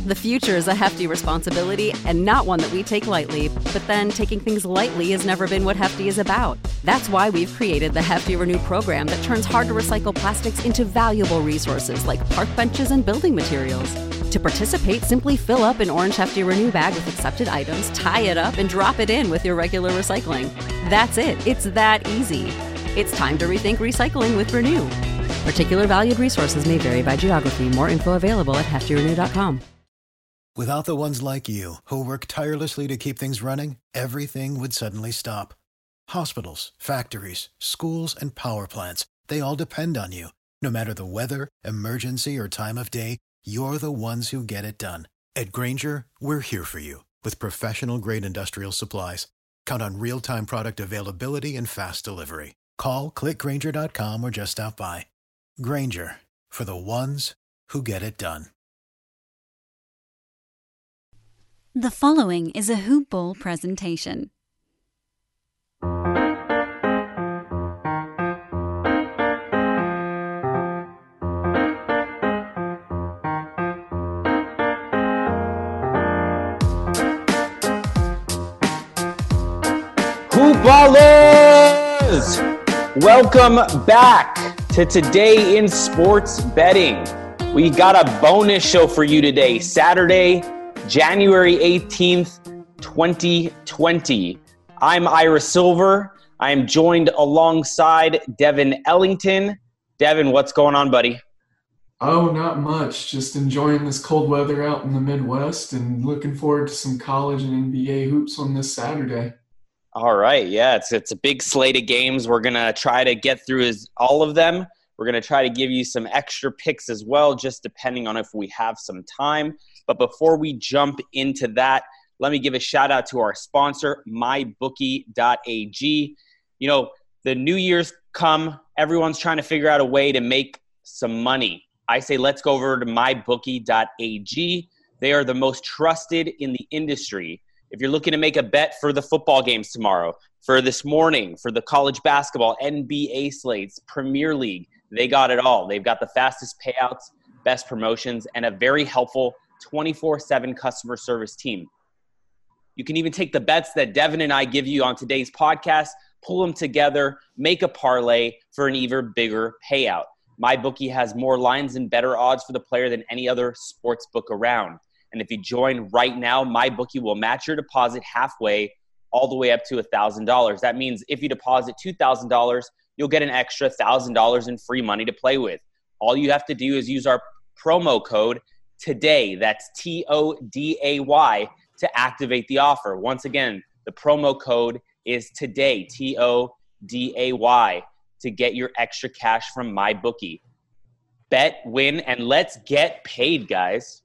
The future is a hefty responsibility and not one that we take lightly, but then taking things lightly has never been what Hefty is about. That's why we've created the Hefty Renew program that turns hard-to-recycle plastics into valuable resources like park benches and building materials. To participate, simply fill up an orange Hefty Renew bag with accepted items, tie it up, and drop it in with your regular recycling. That's it. It's that easy. It's time to rethink recycling with Renew. Particular valued resources may vary by geography. More info available at heftyrenew.com. Without the ones like you, who work tirelessly to keep things running, everything would suddenly stop. Hospitals, factories, schools, and power plants, they all depend on you. No matter the weather, emergency, or time of day, you're the ones who get it done. At Grainger, we're here for you with professional-grade industrial supplies. Count on real-time product availability and fast delivery. Call, click Grainger.com, or just stop by. Grainger, for the ones who get it done. The following is a Hoop Ball presentation. Hoop Ballers! Welcome back to Today in Sports Betting. We got a bonus show for you today, Saturday, January 18th, 2020. I'm Ira Silver. I am joined alongside Devin Ellington. Devin, what's going on, buddy? Oh, not much. Just enjoying this cold weather out in the Midwest and looking forward to some college and NBA hoops on this Saturday. All right, yeah, it's a big slate of games. We're going to try to get through all of them. We're going to try to give you some extra picks as well, just depending on if we have some time. But before we jump into that, let me give a shout out to our sponsor, mybookie.ag. You know, the New Year's come, everyone's trying to figure out a way to make some money. I say let's go over to mybookie.ag. They are the most trusted in the industry. If you're looking to make a bet for the football games tomorrow, for this morning, for the college basketball, NBA slates, Premier League, they got it all. They've got the fastest payouts, best promotions, and a very helpful 24/7 customer service team. You can even take the bets that Devin and I give you on today's podcast, pull them together, make a parlay for an even bigger payout. MyBookie has more lines and better odds for the player than any other sports book around. And if you join right now, MyBookie will match your deposit halfway, all the way up to $1,000. That means if you deposit $2,000, you'll get an extra $1,000 in free money to play with. All you have to do is use our promo code TODAY, that's TODAY, to activate the offer. Once again, the promo code is TODAY, TODAY, to get your extra cash from MyBookie. Bet, win, and let's get paid, guys.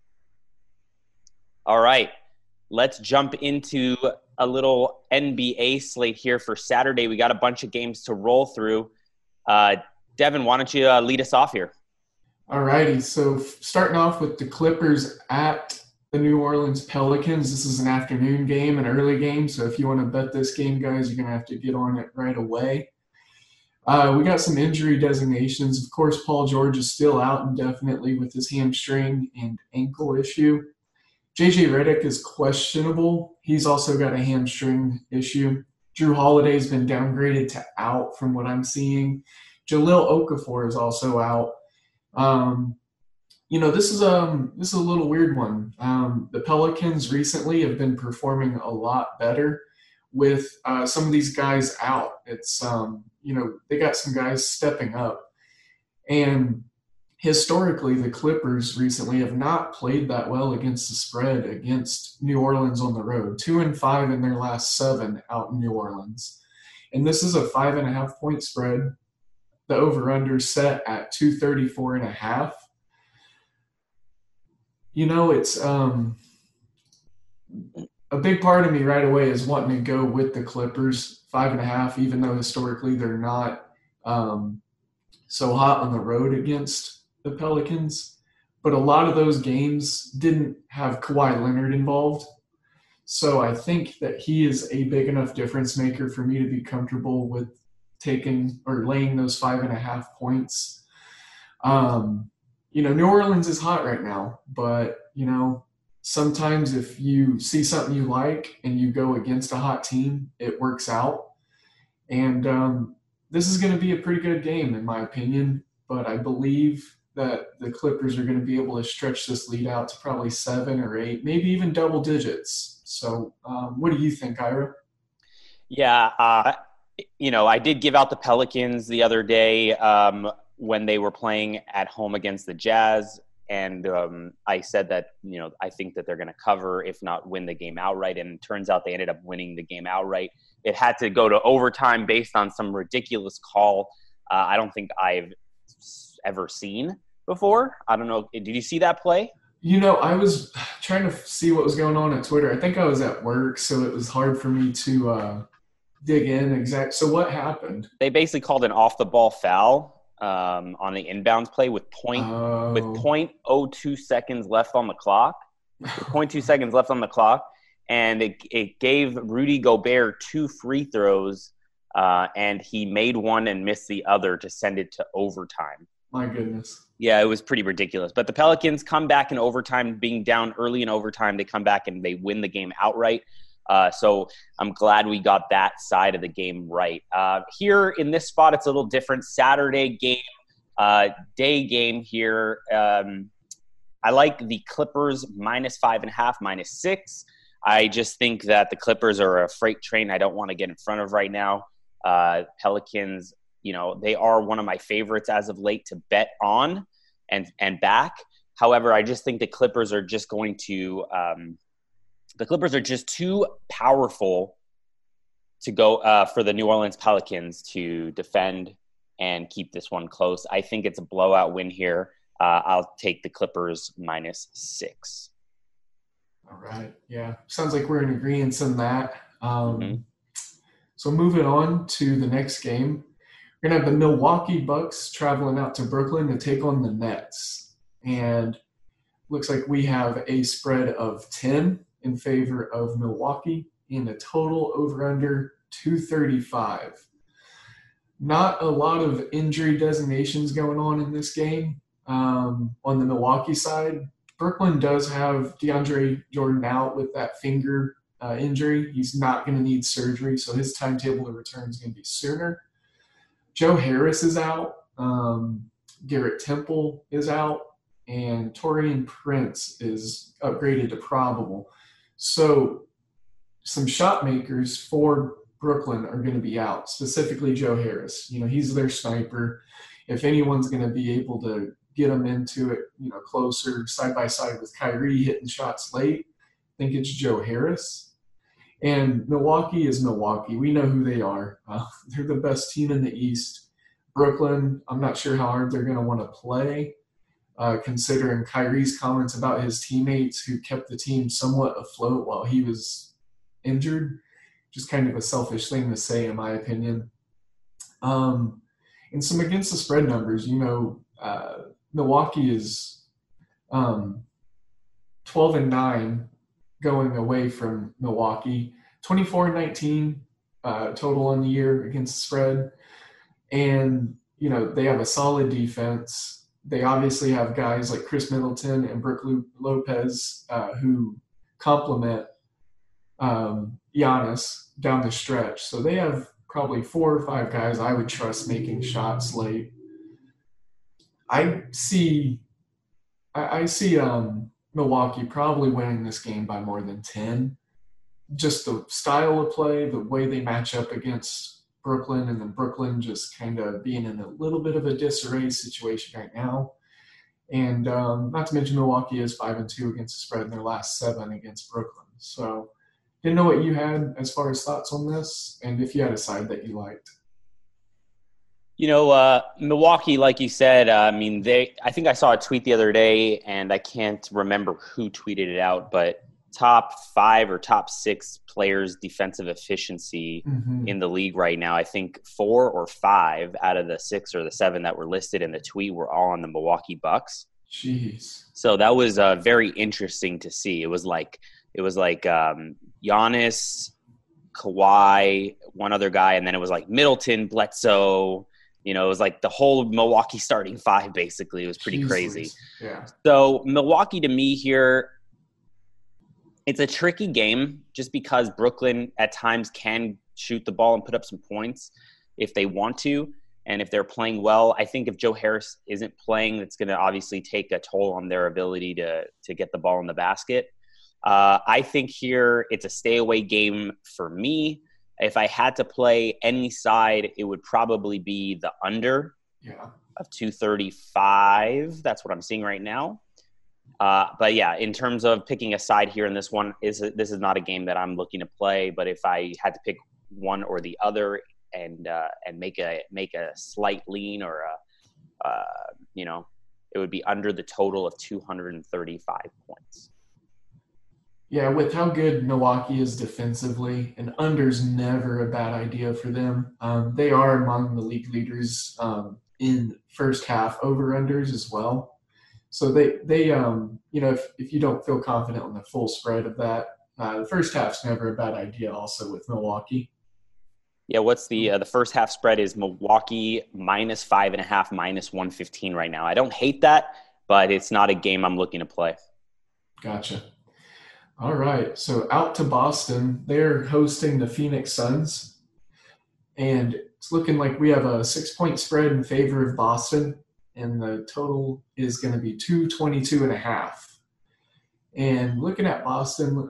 All right, let's jump into a little NBA slate here for Saturday. We got a bunch of games to roll through. Devin, why don't you lead us off here? All righty, so starting off with the Clippers at the New Orleans Pelicans. This is an afternoon game, an early game, so if you want to bet this game, guys, you're going to have to get on it right away. We got some injury designations. Of course, Paul George is still out indefinitely with his hamstring and ankle issue. J.J. Redick is questionable. He's also got a hamstring issue. Drew Holiday's been downgraded to out from what I'm seeing. Jahlil Okafor is also out. This is a little weird one. The Pelicans recently have been performing a lot better with some of these guys out. It's they got some guys stepping up, and historically the Clippers recently have not played that well against the spread against New Orleans on the road. 2-5 in their last 7 out in New Orleans, and this is a 5.5 point spread. The over/under set at 234.5. It's a big part of me right away is wanting to go with the Clippers 5.5, even though historically they're not so hot on the road against the Pelicans. But a lot of those games didn't have Kawhi Leonard involved. So I think that he is a big enough difference maker for me to be comfortable with taking or laying those 5.5 points. New Orleans is hot right now, but, sometimes if you see something you like and you go against a hot team, it works out. And this is going to be a pretty good game, in my opinion. But I believe that the Clippers are going to be able to stretch this lead out to probably 7 or 8, maybe even double digits. So what do you think, Ira? Yeah, I did give out the Pelicans the other day when they were playing at home against the Jazz. And I said that, I think that they're going to cover, if not win the game outright. And it turns out they ended up winning the game outright. It had to go to overtime based on some ridiculous call I don't think I've ever seen before. I don't know. Did you see that play? I was trying to see what was going on at Twitter. I think I was at work, so it was hard for me to dig in. So what happened? They basically called an off-the-ball foul on the inbounds play with 0.02 seconds left on the clock. With 0.2 seconds left on the clock. And it gave Rudy Gobert 2 free throws, and he made one and missed the other to send it to overtime. My goodness. Yeah, it was pretty ridiculous. But the Pelicans come back in overtime, being down early in overtime. They come back and they win the game outright. So I'm glad we got that side of the game right. Here in this spot, it's a little different. Saturday game, day game here. I like the Clippers -5.5, -6. I just think that the Clippers are a freight train I don't want to get in front of right now. Pelicans, they are one of my favorites as of late to bet on and back. However, I just think the Clippers are just going to the Clippers are just too powerful to go for the New Orleans Pelicans to defend and keep this one close. I think it's a blowout win here. I'll take the Clippers -6. All right. Yeah. Sounds like we're in agreement on that. So moving on to the next game, we're going to have the Milwaukee Bucks traveling out to Brooklyn to take on the Nets. And looks like we have a spread of 10 in favor of Milwaukee and a total over-under 235. Not a lot of injury designations going on in this game. On the Milwaukee side, Brooklyn does have DeAndre Jordan out with that finger injury. He's not going to need surgery, so his timetable to return is going to be sooner. Joe Harris is out. Garrett Temple is out. And Taurean Prince is upgraded to probable. So some shot makers for Brooklyn are going to be out, specifically Joe Harris. He's their sniper. If anyone's going to be able to get them into it, closer side by side with Kyrie hitting shots late, I think it's Joe Harris. And Milwaukee is Milwaukee. We know who they are. They're the best team in the East. Brooklyn, I'm not sure how hard they're going to want to play, considering Kyrie's comments about his teammates who kept the team somewhat afloat while he was injured. Just kind of a selfish thing to say, in my opinion. And some against the spread numbers, Milwaukee is 12-9 going away from Milwaukee, 24-19 total on the year against the spread. And, they have a solid defense. They obviously have guys like Chris Middleton and Brook Lopez who complement Giannis down the stretch. So they have probably 4 or 5 guys I would trust making shots late. I see Milwaukee probably winning this game by more than 10. Just the style of play, the way they match up against Brooklyn, and then Brooklyn just kind of being in a little bit of a disarray situation right now. And not to mention Milwaukee is 5-2 against the spread in their last 7 against Brooklyn. So didn't know what you had as far as thoughts on this, and if you had a side that you liked. Milwaukee, like you said, I think I saw a tweet the other day, and I can't remember who tweeted it out, but top 5 or top 6 players' defensive efficiency in the league right now. I think 4 or 5 out of the 6 or the 7 that were listed in the tweet were all on the Milwaukee Bucks. Jeez. So that was very interesting to see. It was like Giannis, Kawhi, one other guy, and then it was like Middleton, Bledsoe. It was like the whole Milwaukee starting 5, basically. It was pretty crazy. Yeah. So Milwaukee, to me here, It's a tricky game just because Brooklyn at times can shoot the ball and put up some points if they want to. And if they're playing well, I think if Joe Harris isn't playing, it's going to obviously take a toll on their ability to get the ball in the basket. I think here it's a stay away game for me. If I had to play any side, it would probably be the under of 235. That's what I'm seeing right now. But yeah, in terms of picking a side here in this one, this is not a game that I'm looking to play. But if I had to pick one or the other and make a slight lean or it would be under the total of 235 points. Yeah, with how good Milwaukee is defensively, an under's never a bad idea for them. They are among the league leaders in first half over-unders as well. So they if you don't feel confident on the full spread of that, the first half's never a bad idea also with Milwaukee. Yeah, what's the first half spread is Milwaukee -5.5, -115 right now. I don't hate that, but it's not a game I'm looking to play. Gotcha. All right, so out to Boston. They're hosting the Phoenix Suns, and it's looking like we have a 6-point spread in favor of Boston, and the total is going to be 222.5. And looking at Boston,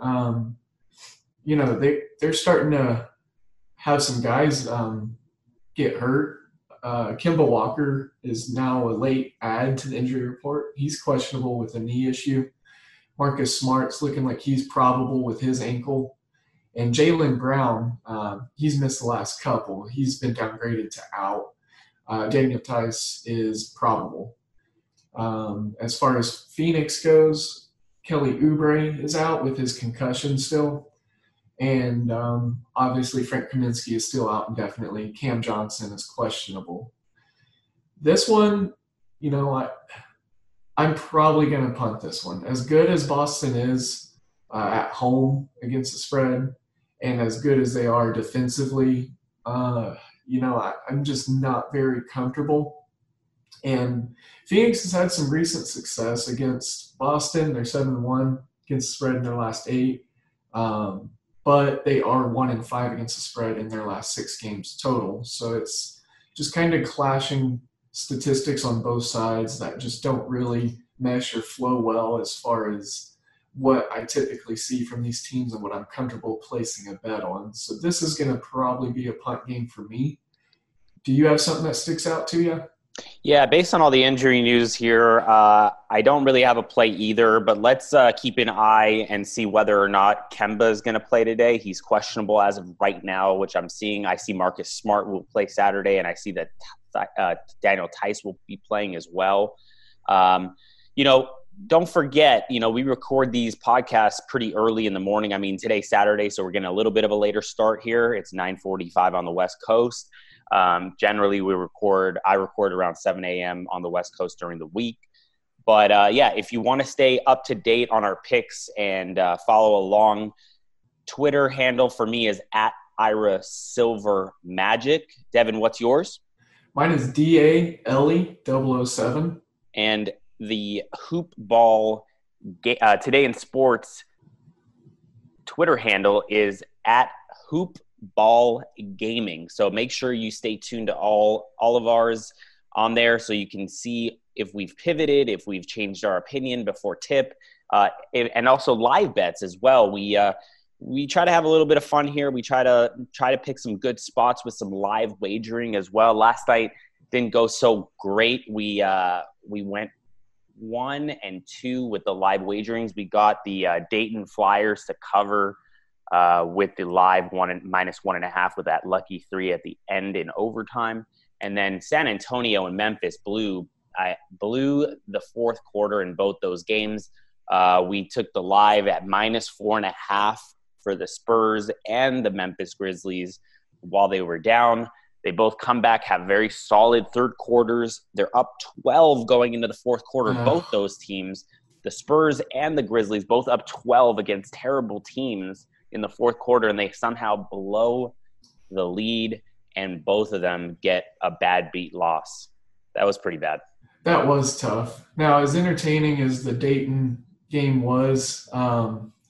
they're starting to have some guys get hurt. Kemba Walker is now a late add to the injury report. He's questionable with a knee issue. Marcus Smart's looking like he's probable with his ankle. And Jaylen Brown, he's missed the last couple. He's been downgraded to out. Daniel Tice is probable. As far as Phoenix goes, Kelly Oubre is out with his concussion still. And obviously Frank Kaminsky is still out indefinitely. Cam Johnson is questionable. This one, I'm probably going to punt this one. As good as Boston is at home against the spread and as good as they are defensively, I'm just not very comfortable. And Phoenix has had some recent success against Boston. They're 7-1 against the spread in their last 8. But they are 1-5 against the spread in their last 6 games total. So it's just kind of clashing statistics on both sides that just don't really mesh or flow well as far as what I typically see from these teams and what I'm comfortable placing a bet on. So this is going to probably be a punt game for me. Do you have something that sticks out to you? Yeah, based on all the injury news here, I don't really have a play either, but let's keep an eye and see whether or not Kemba is going to play today. He's questionable as of right now, which I'm seeing. I see Marcus Smart will play Saturday, and I see that Daniel Tice will be playing as well. Don't forget, we record these podcasts pretty early in the morning. I mean, today's Saturday, so we're getting a little bit of a later start here. It's 9:45 on the West Coast. Generally, I record around 7 a.m. on the West Coast during the week. But, if you want to stay up to date on our picks and follow along, Twitter handle for me is @IraSilverMagic. Devin, what's yours? Mine is DALE007. And the Hoop Ball Today in Sports Twitter handle is @HoopBall Gaming. So make sure you stay tuned to all of ours on there so you can see if we've pivoted, if we've changed our opinion before tip, and also live bets as well. We try to have a little bit of fun here. We try to pick some good spots with some live wagering as well. Last night didn't go so great. We went 1-2 with the live wagerings. We got the Dayton Flyers to cover with the live -1.5 with that lucky 3 at the end in overtime. And then San Antonio and Memphis blew the fourth quarter in both those games. We took the live at -4.5 for the Spurs and the Memphis Grizzlies while they were down. They both come back, have very solid third quarters. They're up 12 going into the fourth quarter. Both those teams, the Spurs and the Grizzlies, both up 12 against terrible teams in the fourth quarter, and they somehow blow the lead, and both of them get a bad beat loss. That was pretty bad. That was tough. Now, as entertaining as the Dayton game was,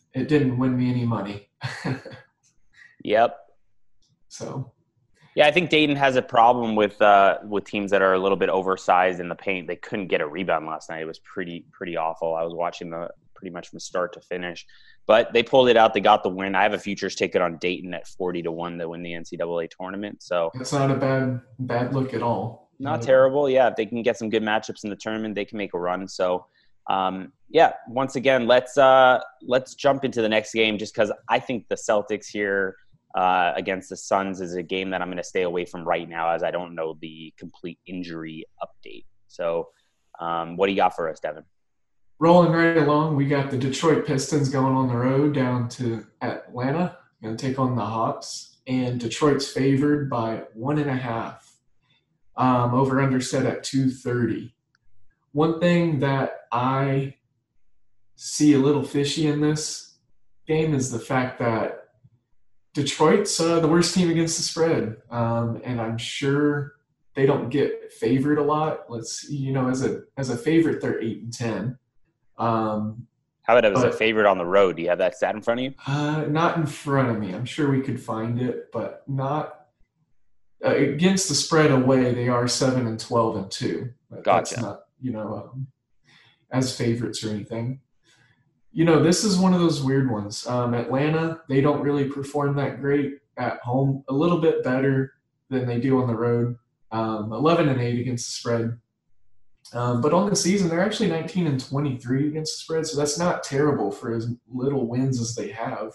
it didn't win me any money. Yep. So. Yeah, I think Dayton has a problem with teams that are a little bit oversized in the paint. They couldn't get a rebound last night. It was pretty awful. I was watching pretty much from start to finish, but they pulled it out. They got the win. I have a futures ticket on Dayton at 40-1 to win the NCAA tournament. So it's not a bad look at all. Not terrible. Yeah, if they can get some good matchups in the tournament, they can make a run. So, yeah. Once again, let's jump into the next game, just because I think the Celtics here against the Suns is a game that I'm going to stay away from right now, as I don't know the complete injury update. So, what do you got for us, Devin? Rolling right along, we got the Detroit Pistons going on the road down to Atlanta, going to take on the Hawks, and Detroit's favored by 1.5. Over under set at 230. One thing that I see a little fishy in this game is the fact that Detroit's the worst team against the spread, and I'm sure they don't get favored a lot. As a favorite, they're 8-10. How about as a favorite on the road? Do you have that stat in front of you? Not in front of me. I'm sure we could find it, but not. Against the spread away, they are 7-12-2. Gotcha. That's not, as favorites or anything. This is one of those weird ones. Atlanta, they don't really perform that great at home. A little bit better than they do on the road. 11-8 against the spread. But on the season, they're actually 19-23 against the spread, so that's not terrible for as little wins as they have.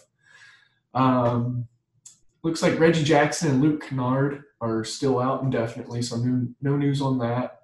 Looks like Reggie Jackson and Luke Kennard are still out indefinitely, so no news on that.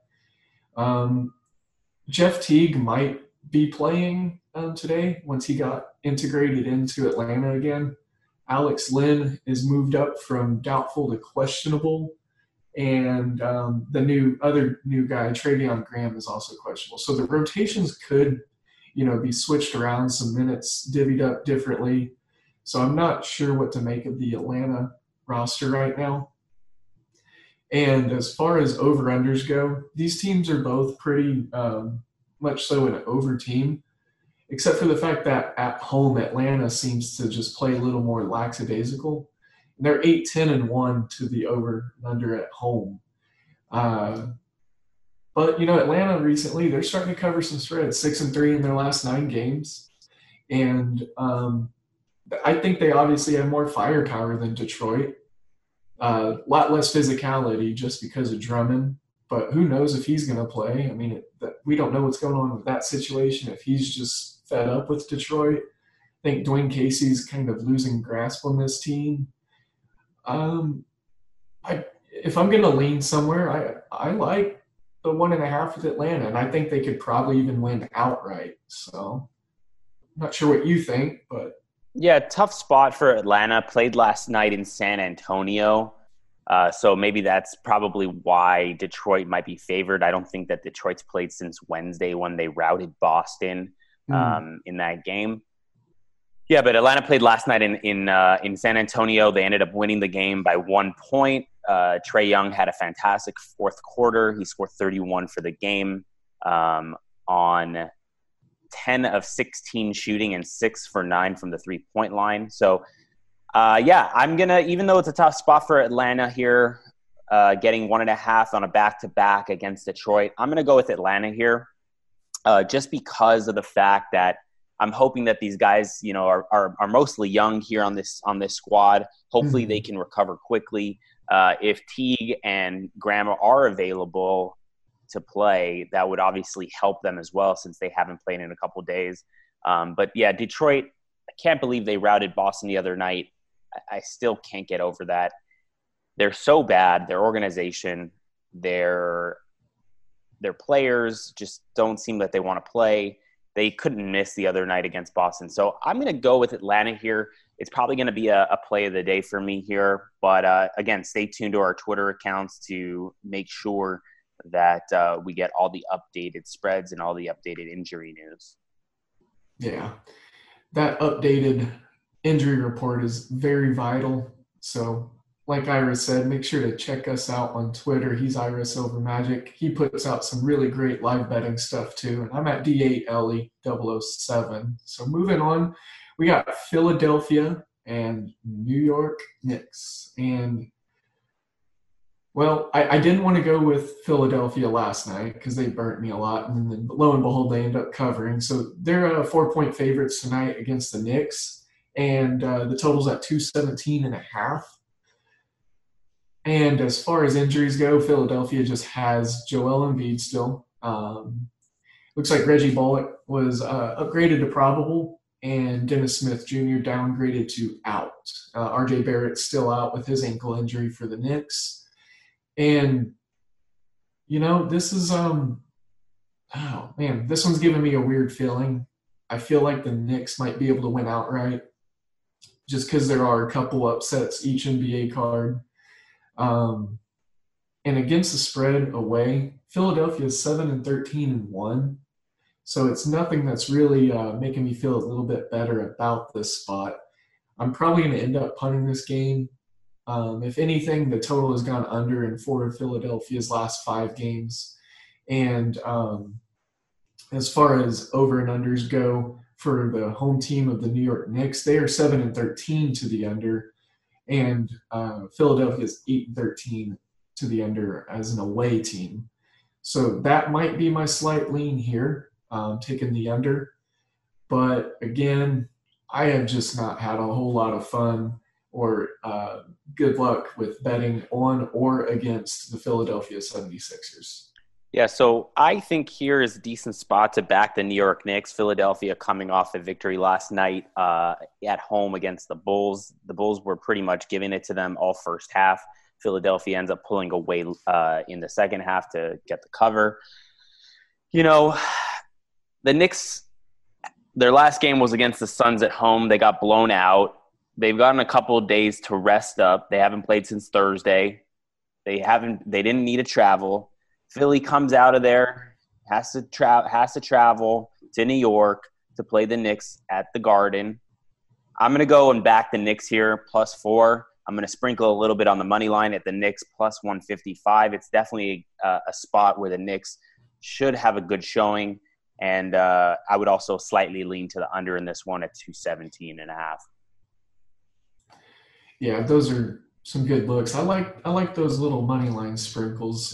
Jeff Teague might be playing today once he got integrated into Atlanta again. Alex Lynn is moved up from doubtful to questionable, and the other new guy, Travion Graham, is also questionable. So the rotations could, be switched around, some minutes divvied up differently. So I'm not sure what to make of the Atlanta roster right now. And as far as over-unders go, these teams are both pretty much so an over team, except for the fact that at home Atlanta seems to just play a little more lackadaisical. And they're 8-10-1 to the over-under at home. But, Atlanta recently, they're starting to cover some spreads, 6-3 in their last 9 games. And I think they obviously have more firepower than Detroit. A lot less physicality just because of Drummond. But who knows if he's going to play. I mean, we don't know what's going on with that situation, if he's just fed up with Detroit. I think Dwayne Casey's kind of losing grasp on this team. If I'm going to lean somewhere, I like the 1.5 with Atlanta, and I think they could probably even win outright. So I'm not sure what you think, but. Yeah, tough spot for Atlanta. Played last night in San Antonio. So maybe that's probably why Detroit might be favored. I don't think that Detroit's played since Wednesday when they routed Boston in that game. Yeah, but Atlanta played last night in San Antonio. They ended up winning the game by 1 point. Trae Young had a fantastic fourth quarter. He scored 31 for the game on 10 of 16 shooting and 6 for 9 from the 3-point line. So, I'm going to, even though it's a tough spot for Atlanta here, getting 1.5 on a back-to-back against Detroit, I'm going to go with Atlanta here just because of the fact that I'm hoping that these guys, are mostly young here on this squad. Hopefully they can recover quickly. If Teague and Graham are available to play, that would obviously help them as well since they haven't played in a couple days. But yeah, Detroit, I can't believe they routed Boston the other night. I still can't get over that. They're so bad. Their organization, their players just don't seem that they want to play. They couldn't miss the other night against Boston. So I'm going to go with Atlanta here. It's probably going to be a play of the day for me here. But again, stay tuned to our Twitter accounts to make sure that we get all the updated spreads and all the updated injury news. Yeah, that updated injury report is very vital. So like Iris said, make sure to check us out on Twitter. He's Iris Over Magic. He puts out some really great live betting stuff too. And I'm at D8Ellie007. So moving on, we got Philadelphia and New York Knicks. And, well, I didn't want to go with Philadelphia last night because they burnt me a lot. And then lo and behold, they end up covering. So they're 4-point favorites tonight against the Knicks. And the total's at 217.5. And as far as injuries go, Philadelphia just has Joel Embiid still. Looks like Reggie Bullock was upgraded to probable, and Dennis Smith Jr. downgraded to out. RJ Barrett's still out with his ankle injury for the Knicks. And, this is this one's giving me a weird feeling. I feel like the Knicks might be able to win outright just because there are a couple upsets each NBA card. And against the spread away, Philadelphia is 7-13-1. So it's nothing that's really making me feel a little bit better about this spot. I'm probably going to end up punting this game. If anything, the total has gone under in 4 of Philadelphia's last 5 games. And as far as over and unders go for the home team of the New York Knicks, they are 7-13 to the under. And Philadelphia is 8-13 to the under as an away team. So that might be my slight lean here, taking the under. But again, I have just not had a whole lot of fun or good luck with betting on or against the Philadelphia 76ers. Yeah, so I think here is a decent spot to back the New York Knicks. Philadelphia coming off a victory last night at home against the Bulls. The Bulls were pretty much giving it to them all first half. Philadelphia ends up pulling away in the second half to get the cover. The Knicks, their last game was against the Suns at home. They got blown out. They've gotten a couple of days to rest up. They haven't played since Thursday. They didn't need to travel. Philly comes out of there, has to travel to New York to play the Knicks at the Garden. I'm going to go and back the Knicks here, +4. I'm going to sprinkle a little bit on the money line at the Knicks, +155. It's definitely a spot where the Knicks should have a good showing. And I would also slightly lean to the under in this one at 217.5. Yeah, those are some good looks. I like those little money line sprinkles.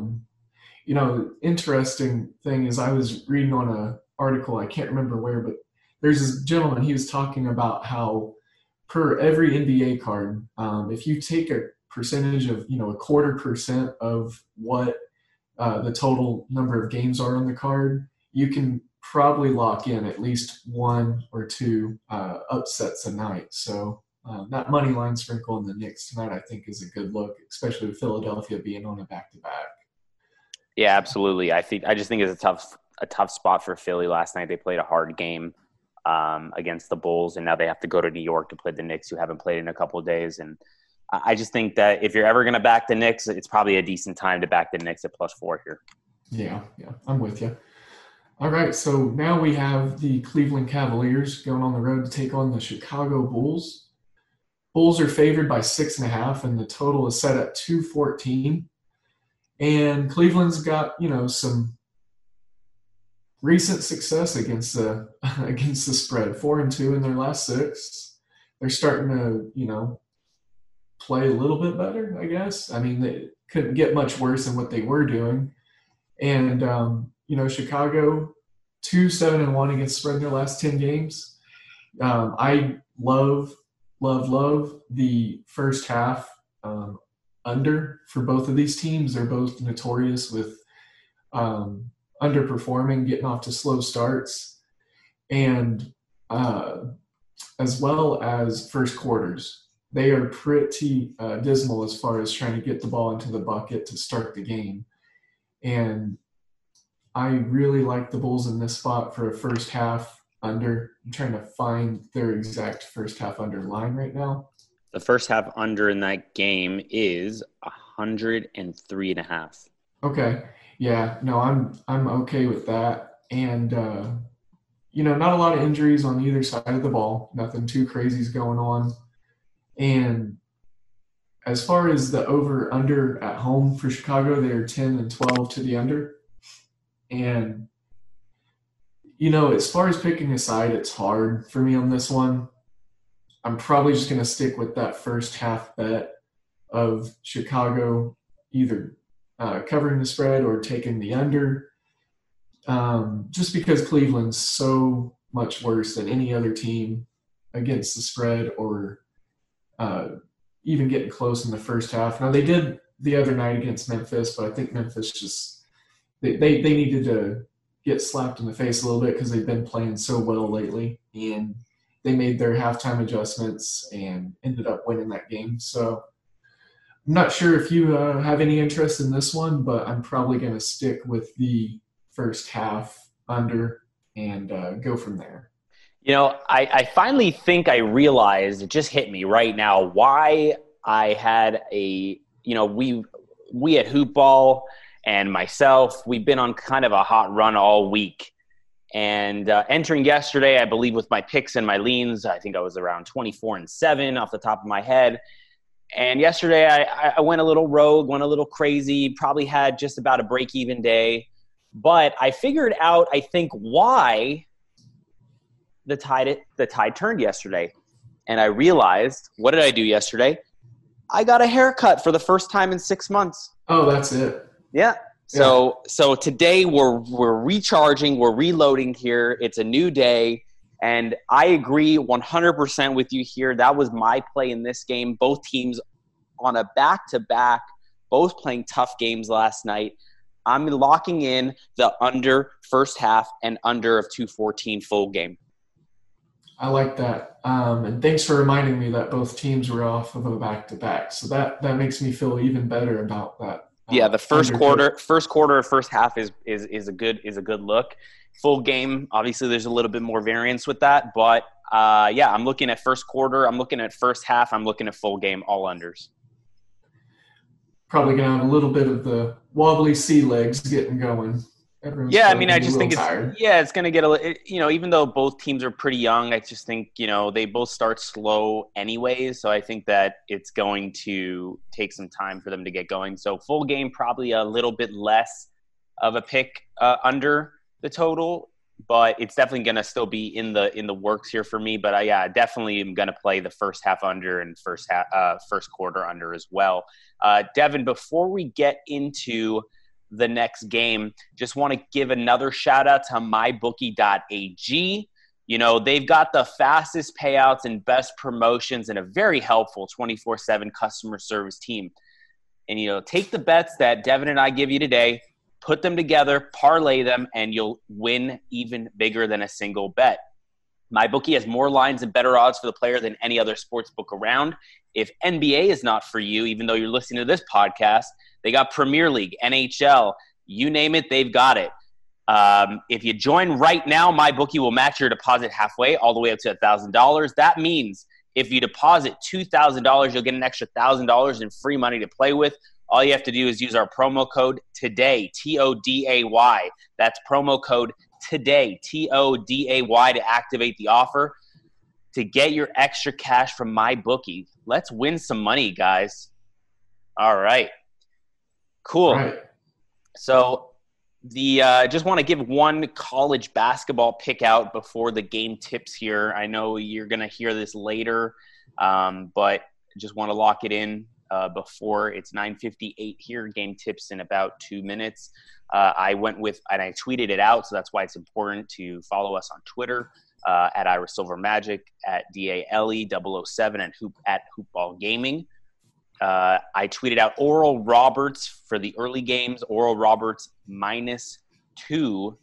Interesting thing is I was reading on an article, I can't remember where, but there's this gentleman, he was talking about how per every NBA card, if you take a percentage of, 0.25% of what the total number of games are on the card, you can probably lock in at least 1 or 2 upsets a night. So that money line sprinkle in the Knicks tonight, I think, is a good look, especially with Philadelphia being on a back-to-back. Yeah, absolutely. I just think it's a tough spot for Philly. Last night they played a hard game against the Bulls, and now they have to go to New York to play the Knicks, who haven't played in a couple of days. And I just think that if you're ever going to back the Knicks, it's probably a decent time to back the Knicks at +4 here. Yeah, I'm with you. All right, so now we have the Cleveland Cavaliers going on the road to take on the Chicago Bulls. Bulls are favored by 6.5, and the total is set at 214. And Cleveland's got, some recent success against the spread, 4-2 in their last 6. They're starting to, play a little bit better, I guess. I mean, they couldn't get much worse than what they were doing. And, Chicago, 2-7-1 against spread in their last 10 games. I love the first half under for both of these teams. They're both notorious with underperforming, getting off to slow starts, and as well as first quarters. They are pretty dismal as far as trying to get the ball into the bucket to start the game. And I really like the Bulls in this spot for a first half under. I'm trying to find their exact first half under line right now. The first half under in that game is 103.5. Okay. Yeah, no, I'm okay with that. And not a lot of injuries on either side of the ball. Nothing too crazy is going on. And as far as the over under at home for Chicago, they are 10-12 to the under. And As far as picking a side, it's hard for me on this one. I'm probably just going to stick with that first half bet of Chicago either covering the spread or taking the under, just because Cleveland's so much worse than any other team against the spread or even getting close in the first half. Now, they did the other night against Memphis, but I think Memphis just they needed to get slapped in the face a little bit because they've been playing so well lately, and they made their halftime adjustments and ended up winning that game. So I'm not sure if you have any interest in this one, but I'm probably going to stick with the first half under and go from there. I finally think I realized, it just hit me right now, why I had we at Hoopball and myself, we've been on kind of a hot run all week. And entering yesterday, I believe with my picks and my leans, I think I was around 24-7 off the top of my head. And yesterday I went a little rogue, went a little crazy, probably had just about a break-even day. But I figured out, I think, why the tide turned yesterday. And I realized, what did I do yesterday? I got a haircut for the first time in 6 months. Oh, that's it. Yeah. So today we're recharging, we're reloading here. It's a new day. And I agree 100% with you here. That was my play in this game. Both teams on a back-to-back, both playing tough games last night. I'm locking in the under first half and under of 214 full game. I like that. And thanks for reminding me that both teams were off of a back-to-back. So that makes me feel even better about that. Yeah, the first quarter, first half is a good look. Full game, obviously, there's a little bit more variance with that, but I'm looking at first quarter, I'm looking at first half, I'm looking at full game, all unders. Probably gonna have a little bit of the wobbly sea legs getting going. I just think it's going to get even though both teams are pretty young, I just think, they both start slow anyways. So I think that it's going to take some time for them to get going. So full game, probably a little bit less of a pick under the total, but it's definitely going to still be in the works here for me. But I definitely am going to play the first half under and first quarter under as well. Devin, before we get into the next game, just want to give another shout out to mybookie.ag. They've got the fastest payouts and best promotions and a very helpful 24/7 customer service team. And take the bets that Devin and I give you today, put them together, parlay them, and you'll win even bigger than a single bet. MyBookie has more lines and better odds for the player than any other sports book around. If NBA is not for you, even though you're listening to this podcast, they got Premier League, NHL, you name it, they've got it. If you join right now, MyBookie will match your deposit halfway, all the way up to $1,000. That means if you deposit $2,000, you'll get an extra $1,000 in free money to play with. All you have to do is use our promo code TODAY, TODAY. That's promo code TODAY, TODAY, to activate the offer to get your extra cash from MyBookie. Let's win some money, guys. All right. Cool. Right. So just want to give one college basketball pick out before the game tips here. I know you're going to hear this later, but just want to lock it in before it's 9:58 here. Game tips in about 2 minutes. I went with, and I tweeted it out, so that's why it's important to follow us on Twitter at Ira Silver Magic, at DALE007, and at Hoopball Gaming. I tweeted out Oral Roberts for the early games. Oral Roberts -2.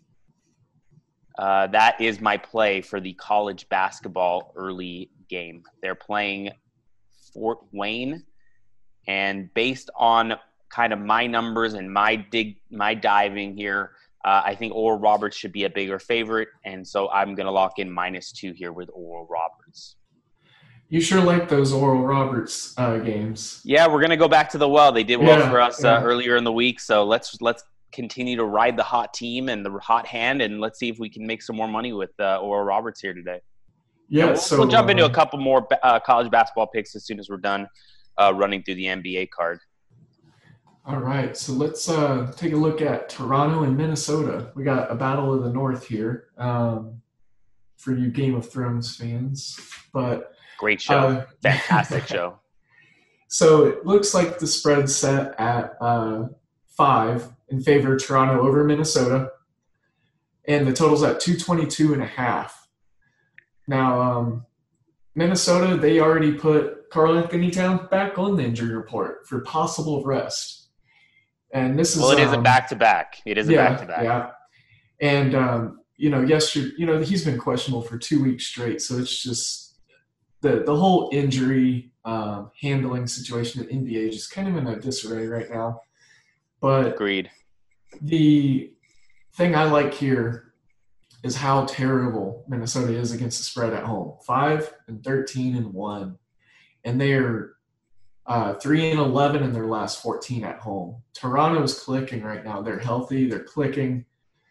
That is my play for the college basketball early game. They're playing Fort Wayne, and based on kind of my numbers and my diving here, I think Oral Roberts should be a bigger favorite, and so I'm going to lock in -2 here with Oral Roberts. You sure like those Oral Roberts games. Yeah, we're going to go back to the well. They did well for us earlier in the week, so let's continue to ride the hot team and the hot hand, and let's see if we can make some more money with Oral Roberts here today. Yeah, we'll jump into a couple more college basketball picks as soon as we're done running through the NBA card. All right, so let's take a look at Toronto and Minnesota. We got a battle of the North here for you Game of Thrones fans. But Great show. Fantastic show. So it looks like the spread's set at 5 in favor of Toronto over Minnesota, and the total's at 222.5. Now, Minnesota, they already put Karl-Anthony Towns back on the injury report for possible rest. And this is it is a back-to-back. It is a back-to-back. Yeah. And he's been questionable for 2 weeks straight. So it's just the whole injury handling situation at NBA is just kind of in a disarray right now. But agreed. The thing I like here is how terrible Minnesota is against the spread at home. 5-13-1, and they are 3-11 in their last 14 at home. Toronto's clicking right now. They're healthy. They're clicking.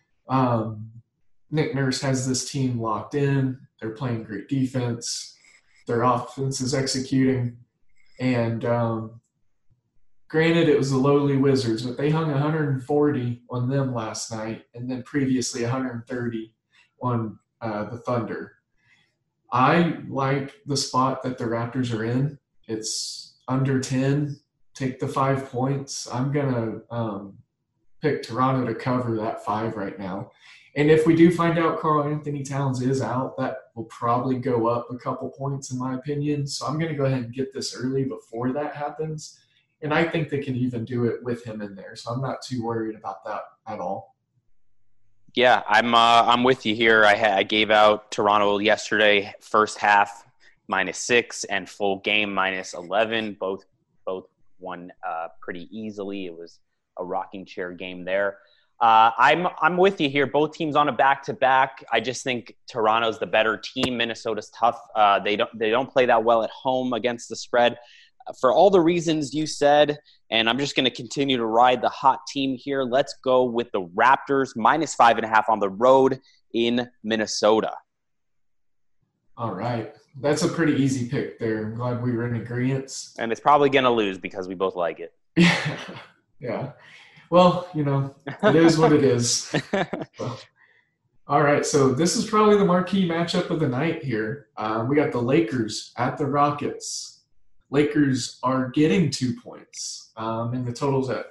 Nick Nurse has this team locked in. They're playing great defense. Their offense is executing. And granted, it was the lowly Wizards, but they hung 140 on them last night, and then previously 130 on the Thunder. I like the spot that the Raptors are in. It's under 10, take the 5 points. I'm going to pick Toronto to cover that 5 right now. And if we do find out Karl-Anthony Towns is out, that will probably go up a couple points in my opinion. So I'm going to go ahead and get this early before that happens. And I think they can even do it with him in there. So I'm not too worried about that at all. Yeah, I'm with you here. I gave out Toronto yesterday, first half -6 and full game -11. Both won pretty easily. It was a rocking chair game there. I'm with you here. Both teams on a back-to-back. I just think Toronto's the better team. Minnesota's tough. They don't play that well at home against the spread. For all the reasons you said, and I'm just going to continue to ride the hot team here. Let's go with the Raptors -5.5 on the road in Minnesota. All right. That's a pretty easy pick there. I'm glad we were in agreement. And it's probably going to lose because we both like it. Yeah. Well, it is what it is. Well, all right. So this is probably the marquee matchup of the night here. We got the Lakers at the Rockets. Lakers are getting 2 points, and the total's at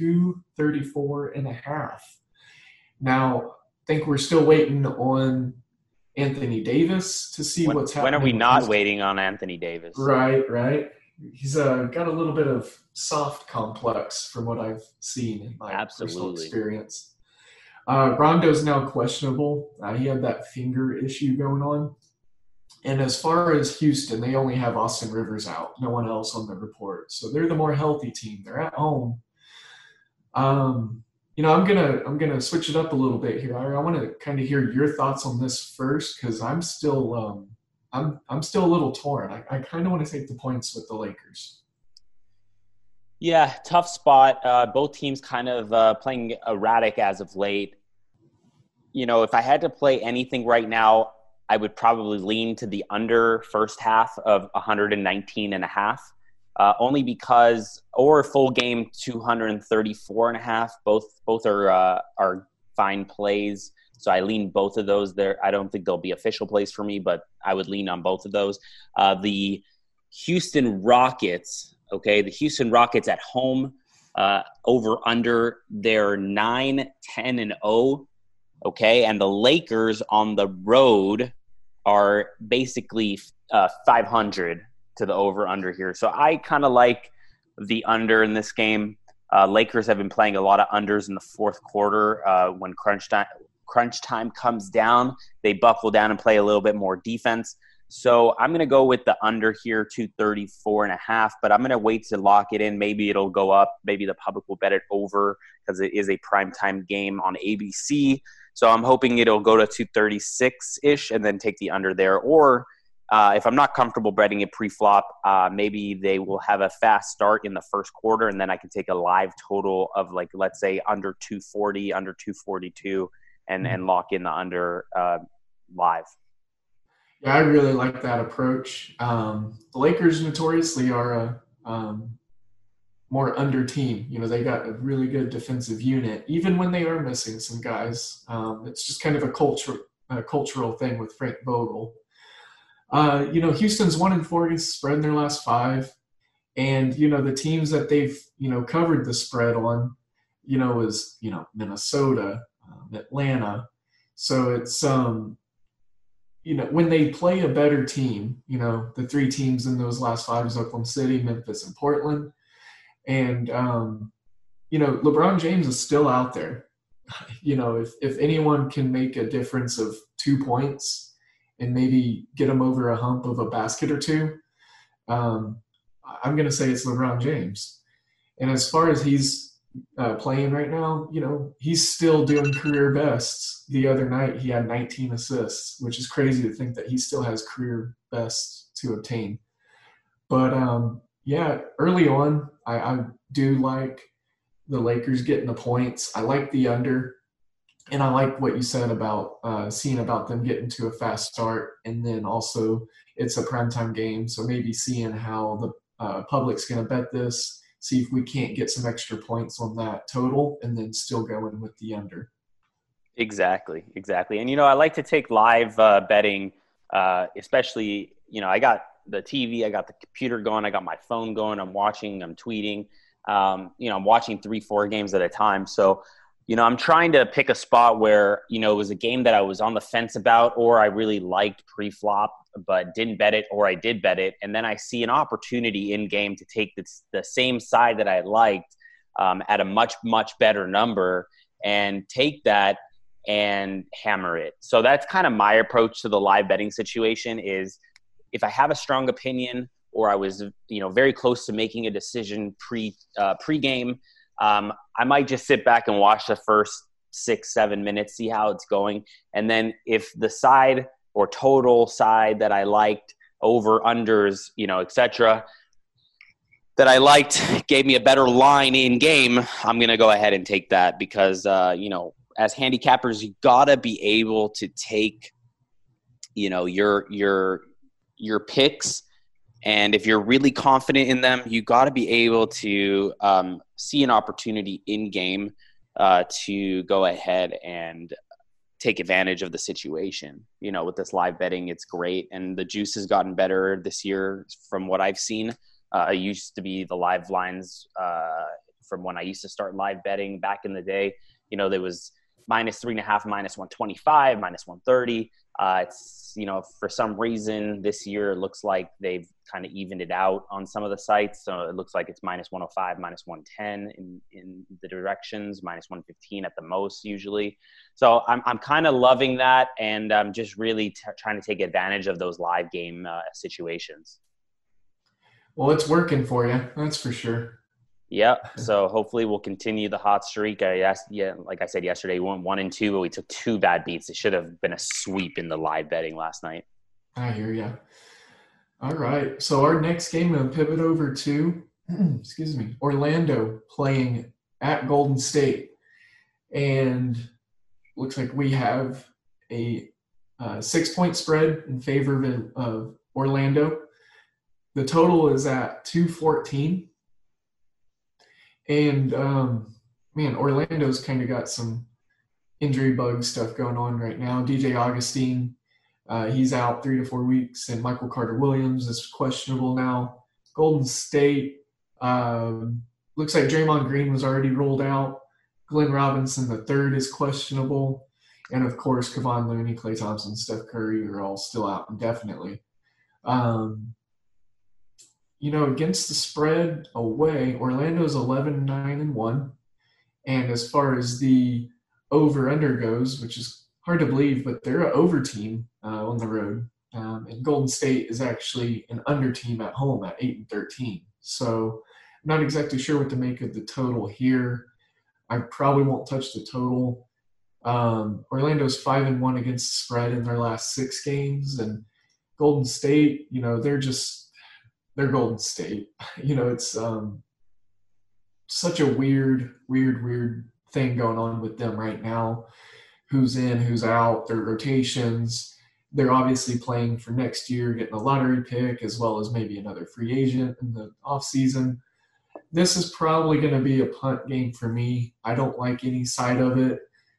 234.5. Now, I think we're still waiting on Anthony Davis to see what's happening. When are we not waiting on Anthony Davis? Right. He's got a little bit of soft complex from what I've seen in my personal experience. Rondo's now questionable. He had that finger issue going on. And as far as Houston, they only have Austin Rivers out, no one else on the report. So they're the more healthy team. They're at home. I'm gonna switch it up a little bit here. I want to kind of hear your thoughts on this first because I'm still I'm still a little torn. I kind of want to take the points with the Lakers. Yeah, tough spot. Both teams kind of playing erratic as of late. If I had to play anything right now, I would probably lean to the under first half of 119.5, only because, or full game 234.5. Both are fine plays. So I lean both of those there. I don't think they'll be official plays for me, but I would lean on both of those. The Houston Rockets, the Houston Rockets at home, over under their 9-10-0. And the Lakers on the road are basically 500 to the over-under here. So I kind of like the under in this game. Lakers have been playing a lot of unders in the fourth quarter. When crunch time comes down, they buckle down and play a little bit more defense. So I'm going to go with the under here, 234.5, but I'm going to wait to lock it in. Maybe it'll go up. Maybe the public will bet it over because it is a primetime game on ABC. So I'm hoping it'll go to 236-ish and then take the under there. Or if I'm not comfortable betting it pre-flop, maybe they will have a fast start in the first quarter, and then I can take a live total of, let's say, under 240, under 242, and lock in the under live. Yeah, I really like that approach. The Lakers notoriously are more under team. They got a really good defensive unit, even when they are missing some guys. It's just kind of a cultural thing with Frank Vogel. Houston's 1-4 against the spread in their last 5. And, the teams that they've, covered the spread on, is, Minnesota, Atlanta. So it's, when they play a better team, the 3 teams in those last 5 is Oklahoma City, Memphis, and Portland. And, LeBron James is still out there. If anyone can make a difference of 2 points and maybe get them over a hump of a basket or 2, I'm going to say it's LeBron James. And as far as he's playing right now, he's still doing career bests. The other night he had 19 assists, which is crazy to think that he still has career bests to obtain. But, early on, I do like the Lakers getting the points. I like the under. And I like what you said about seeing about them getting to a fast start. And then also it's a primetime game, so maybe seeing how the public's going to bet this, see if we can't get some extra points on that total, and then still going with the under. Exactly. And, I like to take live betting, especially, I got the TV, I got the computer going, I got my phone going, I'm watching, I'm tweeting. I'm watching 3-4 games at a time. So, I'm trying to pick a spot where, it was a game that I was on the fence about, or I really liked pre-flop, but didn't bet it, or I did bet it. And then I see an opportunity in game to take the same side that I liked at a much, much better number and take that and hammer it. So that's kind of my approach to the live betting situation is if I have a strong opinion or I was, very close to making a decision pre-game, I might just sit back and watch the first 6-7 minutes, see how it's going. And then if the side or total side that I liked, over, unders, et cetera, that I liked gave me a better line in game, I'm going to go ahead and take that because, as handicappers, you got to be able to take, your picks. And if you're really confident in them, you got to be able to see an opportunity in game to go ahead and take advantage of the situation. With this live betting, it's great. And the juice has gotten better this year from what I've seen. It used to be the live lines from when I used to start live betting back in the day. There was -3.5, -125, -130. It's, for some reason this year, it looks like they've kind of evened it out on some of the sites. So it looks like it's -105, -110 in the directions, -115 at the most usually. So I'm kind of loving that. And I'm just really trying to take advantage of those live game situations. Well, it's working for you. That's for sure. Yeah. So hopefully we'll continue the hot streak. Like I said yesterday, we went 1-2, but we took 2 bad beats. It should have been a sweep in the live betting last night. I hear you. All right. So our next game, we'll pivot over to, Orlando playing at Golden State. And looks like we have a 6-point spread in favor of Orlando. The total is at 214. And, Orlando's kind of got some injury bug stuff going on right now. DJ Augustine, he's out 3 to 4 weeks, and Michael Carter-Williams is questionable now. Golden State, looks like Draymond Green was already rolled out. Glenn Robinson III is questionable. And, of course, Kevon Looney, Klay Thompson, Steph Curry are all still out indefinitely. Against the spread away, Orlando's 11-9-1. And as far as the over-under goes, which is hard to believe, but they're an over team on the road. And Golden State is actually an under team at home at 8-13. So I'm not exactly sure what to make of the total here. I probably won't touch the total. Orlando's 5-1 against the spread in their last 6 games. And Golden State, they're Golden State. It's such a weird thing going on with them right now. Who's in, who's out, their rotations. They're obviously playing for next year, getting a lottery pick, as well as maybe another free agent in the offseason. this is probably going to be a punt game for me. I don't like any side of it.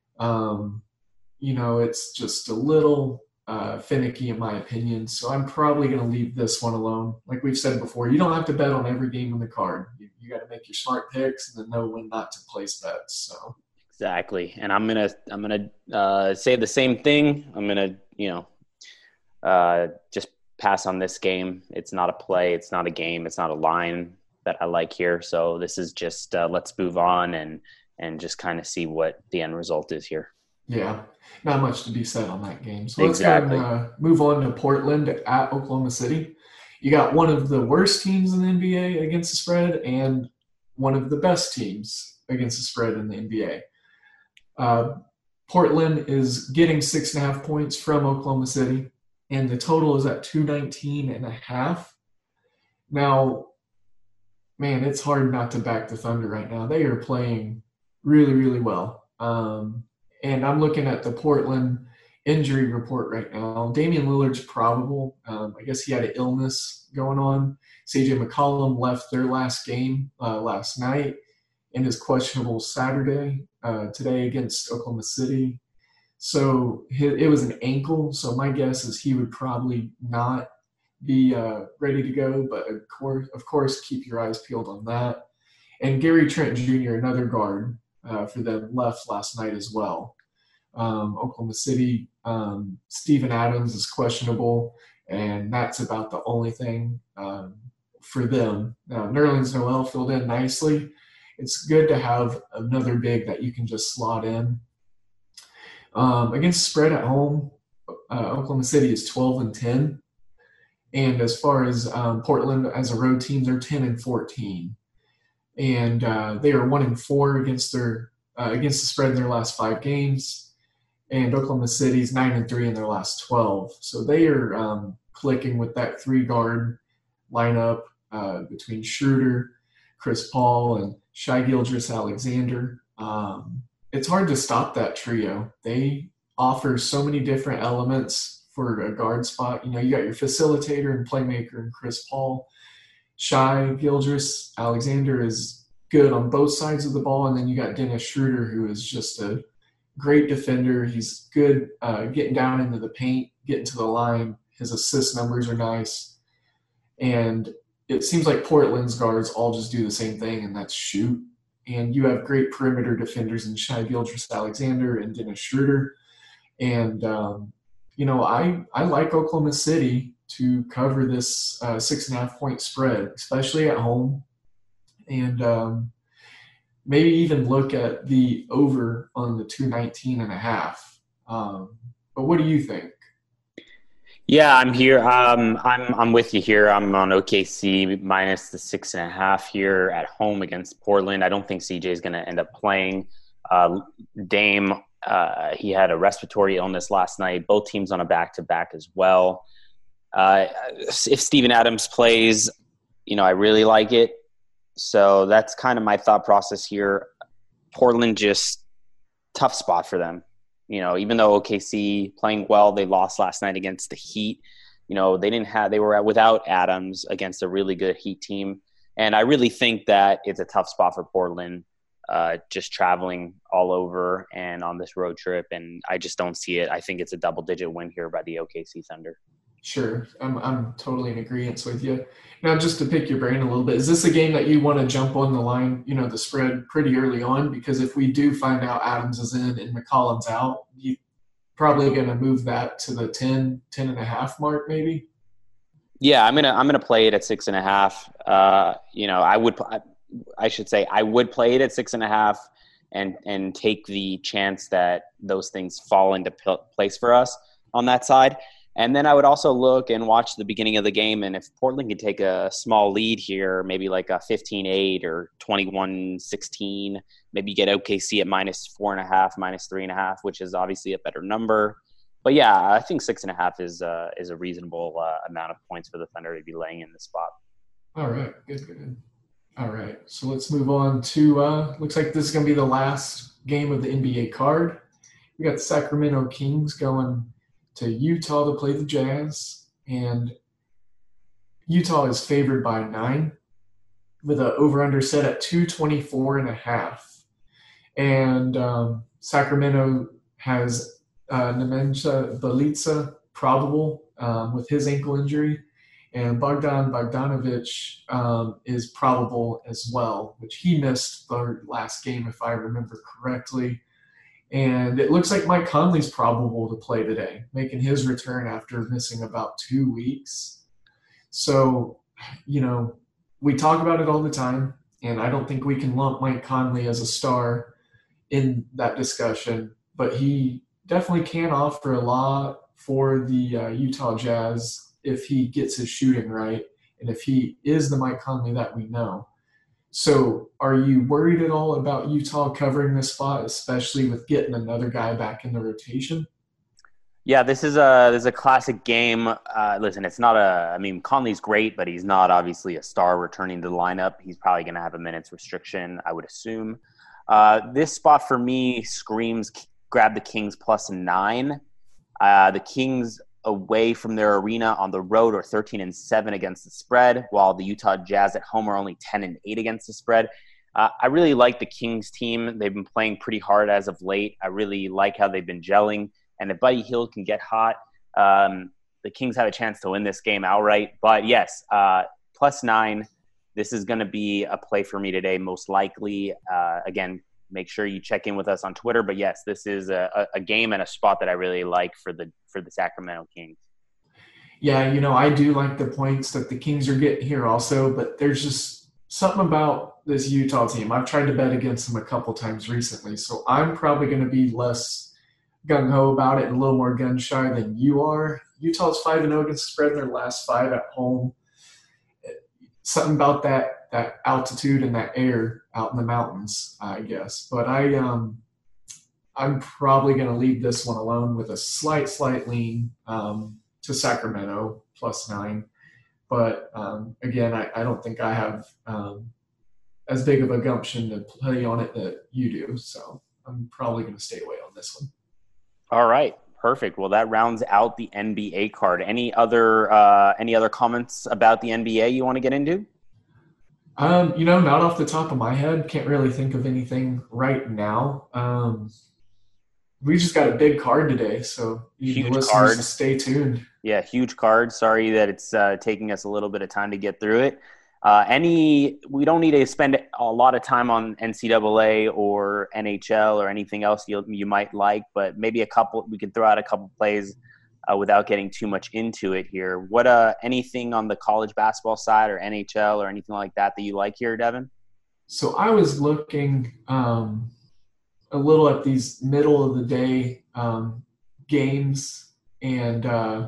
It's just a little finicky in my opinion. So I'm probably going to leave this one alone. Like we've said before, you don't have to bet on every game on the card. You got to make your smart picks and then know when not to place bets. So exactly. And I'm gonna say the same thing. I'm gonna just pass on this game. It's not a play. It's not a game. It's not a line that I like here. So this is just let's move on and just kind of see what the end result is here. Yeah, not much to be said on that game. So let's go and move on to Portland at Oklahoma City. You got one of the worst teams in the NBA against the spread and one of the best teams against the spread in the NBA. Portland is getting 6.5 points from Oklahoma City, and the total is at 219.5. Now, man, it's hard not to back the Thunder right now. They are playing really, really well. And I'm looking at the Portland injury report right now. Damian Lillard's probable. I guess he had an illness going on. CJ McCollum left their last game last night and is questionable today against Oklahoma City. So it was an ankle. So my guess is he would probably not be ready to go. But of course, keep your eyes peeled on that. And Gary Trent Jr., another guard for them, left last night as well. Oklahoma City, Steven Adams is questionable, and that's about the only thing for them. Nerlens Noel filled in nicely. It's good to have another big that you can just slot in. Against spread at home, Oklahoma City is 12-10. And as far as Portland as a road team, they're 10-14. And they are 1-4 against the spread in their last 5 games. And Oklahoma City's 9-3 in their last 12. So they are clicking with that 3-guard lineup between Schroeder, Chris Paul, and Shai Gilgeous-Alexander. It's hard to stop that trio. They offer so many different elements for a guard spot. You got your facilitator and playmaker in Chris Paul. Shai Gilgeous-Alexander is good on both sides of the ball. And then you got Dennis Schroeder, who is just a great defender. He's good getting down into the paint, getting to the line. His assist numbers are nice. And it seems like Portland's guards all just do the same thing, and that's shoot. And you have great perimeter defenders in Shai Gilgeous-Alexander and Dennis Schroeder. And, I like Oklahoma City to cover this 6.5-point spread, especially at home. And maybe even look at the over on the 219.5. But what do you think? Yeah, I'm here. I'm with you here. I'm on OKC minus the 6.5 here at home against Portland. I don't think CJ is going to end up playing. Dame, he had a respiratory illness last night. Both teams on a back-to-back as well. If Steven Adams plays, I really like it. So that's kind of my thought process here. Portland, just tough spot for them. Even though OKC playing well, they lost last night against the Heat. They were without Adams against a really good Heat team. And I really think that it's a tough spot for Portland, just traveling all over and on this road trip. And I just don't see it. I think it's a double-digit win here by the OKC Thunder. Sure. I'm totally in agreement with you. Now, just to pick your brain a little bit, is this a game that you want to jump on the line, the spread pretty early on? Because if we do find out Adams is in and McCollum's out, you're probably going to move that to the 10.5 mark maybe? Yeah, I'm gonna play it at 6.5. I would play it at 6.5 and take the chance that those things fall into place for us on that side. And then I would also look and watch the beginning of the game. And if Portland could take a small lead here, maybe like a 15-8 or 21-16, maybe get OKC at minus 4.5, minus 3.5, which is obviously a better number. But yeah, I think 6.5 is a reasonable amount of points for the Thunder to be laying in the spot. All right, good. All right, so let's move on to looks like this is going to be the last game of the NBA card. We got the Sacramento Kings going to Utah to play the Jazz, and Utah is favored by 9. with an over-under set at 224.5. And Sacramento has Nemanja Bjelica probable with his ankle injury, and Bogdan Bogdanovic is probable as well, which he missed the last game, if I remember correctly. And it looks like Mike Conley's probable to play today, making his return after missing about 2 weeks. So, we talk about it all the time, and I don't think we can lump Mike Conley as a star in that discussion, but he definitely can offer a lot for the Utah Jazz if he gets his shooting right and if he is the Mike Conley that we know. So are you worried at all about Utah covering this spot, especially with getting another guy back in the rotation? Yeah, this is a classic game. Listen, it's not Conley's great, but he's not obviously a star returning to the lineup. He's probably going to have a minutes restriction, I would assume. This spot for me screams grab the Kings +9. The Kings away from their arena on the road are 13-7 against the spread, while the Utah Jazz at home are only 10-8 against the spread. I really like the Kings team. They've been playing pretty hard as of late. I really like how they've been gelling. And if Buddy Hield can get hot, the Kings have a chance to win this game outright. But yes, +9. This is going to be a play for me today, most likely. Again, make sure you check in with us on Twitter. But yes, this is a game and a spot that I really like for the Sacramento Kings. Yeah, I do like the points that the Kings are getting here also, but there's just something about this Utah team. I've tried to bet against them a couple times recently, so I'm probably going to be less gung-ho about it and a little more gun-shy than you are. Utah's 5-0 against the spread in their last 5 at home. Something about that altitude and that air out in the mountains, I guess. But I'm probably going to leave this one alone with a slight lean to Sacramento +9. But again, I don't think I have as big of a gumption to play on it that you do. So I'm probably going to stay away on this one. All right, perfect. Well, that rounds out the NBA card. Any other comments about the NBA you want to get into? Not off the top of my head. Can't really think of anything right now. We just got a big card today, so you listeners stay tuned. Yeah, huge card. Sorry that it's taking us a little bit of time to get through it. We don't need to spend a lot of time on NCAA or NHL or anything else you might like, but maybe we could throw out a couple plays without getting too much into it here. What anything on the college basketball side or NHL or anything like that you like here, Devin? So I was looking a little at these middle of the day games, and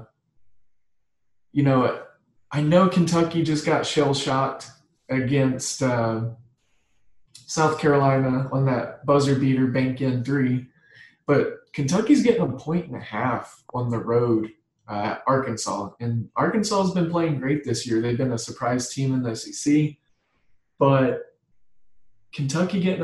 I know Kentucky just got shell-shocked against South Carolina on that buzzer beater bank-in 3, but Kentucky's getting 1.5 on the road at Arkansas, and Arkansas has been playing great this year. They've been a surprise team in the SEC, but Kentucky getting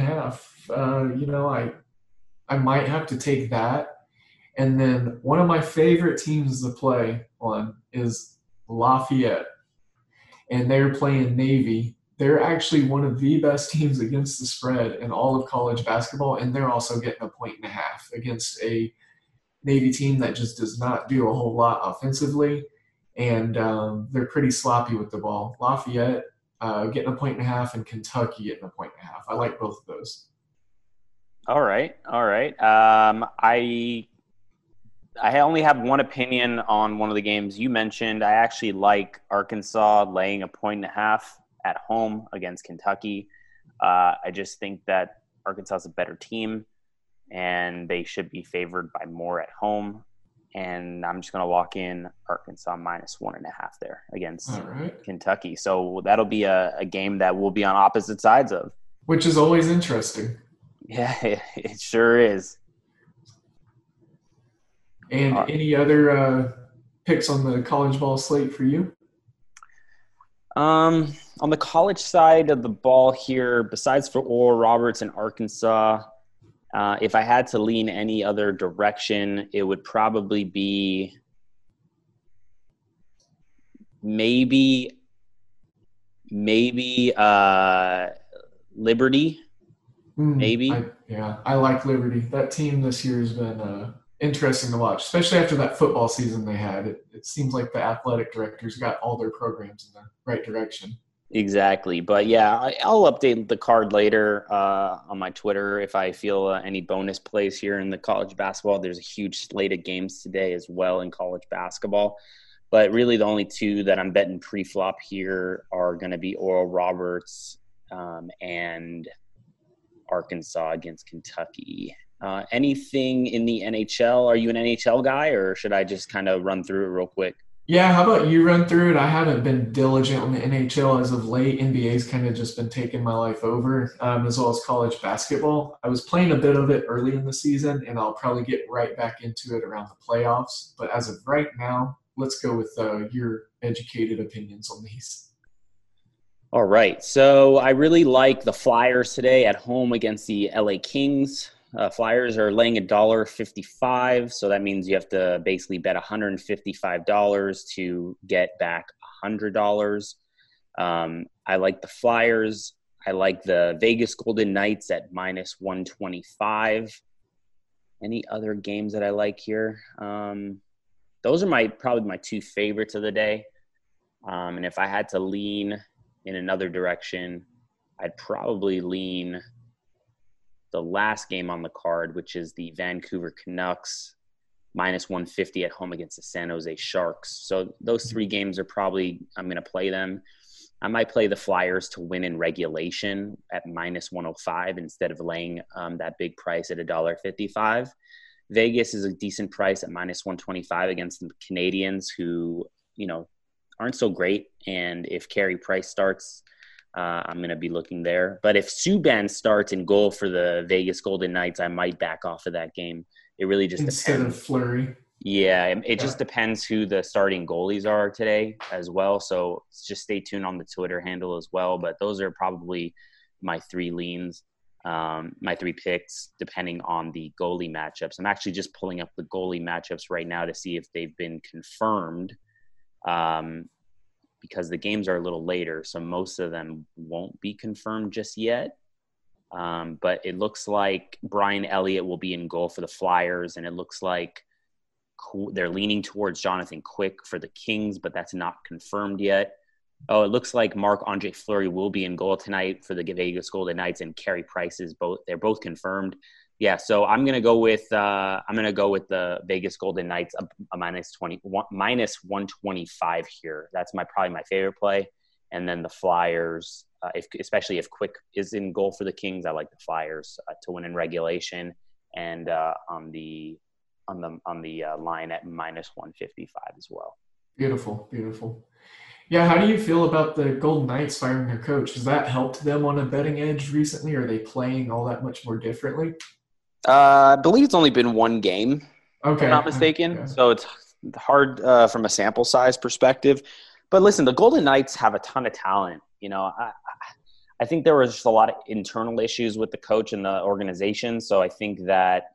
1.5, I might have to take that. And then one of my favorite teams to play on is Lafayette, and they're playing Navy. They're actually one of the best teams against the spread in all of college basketball, and they're also getting 1.5 against a Navy team that just does not do a whole lot offensively, and they're pretty sloppy with the ball. Lafayette getting 1.5 and Kentucky getting 1.5. I like both of those. All right. I only have one opinion on one of the games you mentioned. I actually like Arkansas laying 1.5 at home against Kentucky. I just think that Arkansas is a better team, and they should be favored by more at home. And I'm just going to lock in Arkansas -1.5 there against Kentucky. So that'll be a game that we'll be on opposite sides of. Which is always interesting. Yeah, it sure is. And any other picks on the college ball slate for you? On the college side of the ball here, besides for Oral Roberts and Arkansas, if I had to lean any other direction, it would probably be maybe Liberty. Maybe. I like Liberty. That team this year has been interesting to watch, especially after that football season they had. It seems like the athletic directors got all their programs in the right direction. Exactly. But yeah, I'll update the card later on my Twitter if I feel any bonus plays here in the college basketball. There's a huge slate of games today as well in college basketball. But really the only two that I'm betting pre-flop here are going to be Oral Roberts and Arkansas against Kentucky. Anything in the NHL? Are you an NHL guy, or should I just kind of run through it real quick? Yeah, how about you run through it? I haven't been diligent on the NHL as of late. NBA's kind of just been taking my life over, as well as college basketball. I was playing a bit of it early in the season, and I'll probably get right back into it around the playoffs. But as of right now, let's go with your educated opinions on these. All right. So I really like the Flyers today at home against the LA Kings. Flyers are laying $1.55, so that means you have to basically bet $155 to get back $100. I like the Flyers. I like the Vegas Golden Knights at -125. Any other games that I like here? Those are probably my two favorites of the day. And if I had to lean in another direction, I'd probably lean the last game on the card, which is the Vancouver Canucks -150 at home against the San Jose Sharks. So those three games are probably, I'm going to play them. I might play the Flyers to win in regulation at -105 instead of laying that big price at $1.55. Vegas is a decent price at -125 against the Canadians, who, aren't so great. And if Carey Price starts, I'm going to be looking there. But if Subban starts in goal for the Vegas Golden Knights, I might back off of that game. It really just instead depends. Of Fleury. Yeah, it just depends who the starting goalies are today as well. So just stay tuned on the Twitter handle as well. But those are probably my three leans, my three picks, depending on the goalie matchups. I'm actually just pulling up the goalie matchups right now to see if they've been confirmed. Because the games are a little later, so most of them won't be confirmed just yet. But it looks like Brian Elliott will be in goal for the Flyers, and it looks like they're leaning towards Jonathan Quick for the Kings, but that's not confirmed yet. Oh, it looks like Marc-Andre Fleury will be in goal tonight for the Vegas Golden Knights, and Carey Price they're both confirmed. Yeah, so I'm gonna go with the Vegas Golden Knights a -125 here. That's probably my favorite play, and then the Flyers, especially if Quick is in goal for the Kings, I like the Flyers to win in regulation, and on the line at -155 as well. Beautiful, beautiful. Yeah, how do you feel about the Golden Knights firing their coach? Has that helped them on a betting edge recently? Or are they playing all that much more differently? I believe it's only been one game, if I'm not mistaken. Okay. So it's hard from a sample size perspective. But listen, the Golden Knights have a ton of talent. I think there was just a lot of internal issues with the coach and the organization. So I think that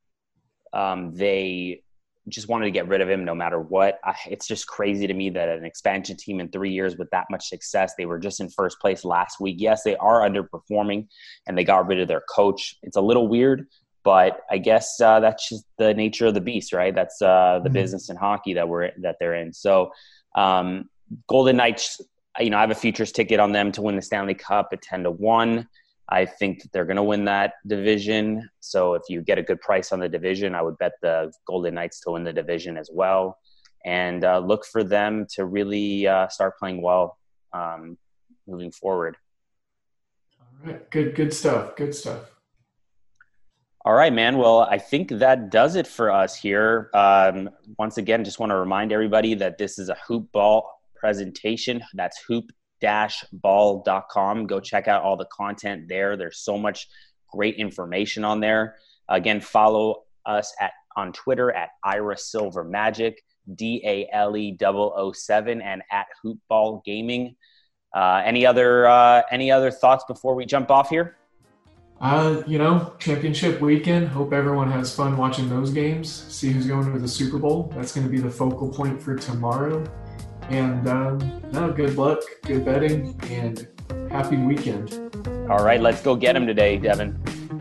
they just wanted to get rid of him no matter what. It's just crazy to me that an expansion team in 3 years with that much success, they were just in first place last week. Yes, they are underperforming, and they got rid of their coach. It's a little weird. But I guess that's just the nature of the beast, right? That's the business in hockey that they're in. So Golden Knights, I have a futures ticket on them to win the Stanley Cup at 10-1. I think that they're going to win that division. So if you get a good price on the division, I would bet the Golden Knights to win the division as well. And look for them to really start playing well moving forward. All right. Good stuff. Good stuff. All right, man. Well, I think that does it for us here. Once again, just want to remind everybody that this is a Hoop Ball presentation. That's hoop-ball.com. Go check out all the content there. There's so much great information on there. Again, follow us on Twitter at Ira Silver Magic, DALE007, and at Hoop Ball Gaming. Any other thoughts before we jump off here? Championship weekend. Hope everyone has fun watching those games. See who's going to the Super Bowl. That's going to be the focal point for tomorrow. And no, good luck, good betting, and happy weekend. All right, let's go get him today, Devin.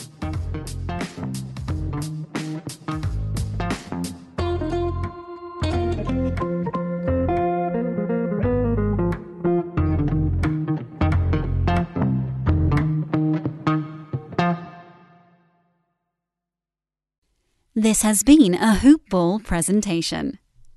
This has been a Hoop Ball presentation.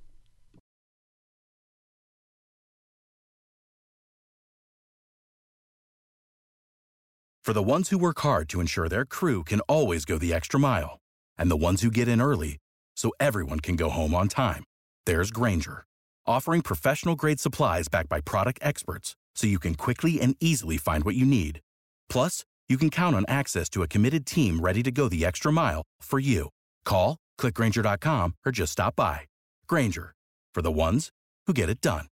For the ones who work hard to ensure their crew can always go the extra mile, and the ones who get in early so everyone can go home on time, there's Grainger, offering professional-grade supplies backed by product experts so you can quickly and easily find what you need. Plus, you can count on access to a committed team ready to go the extra mile for you. Call, click Grainger.com, or just stop by. Grainger, for the ones who get it done.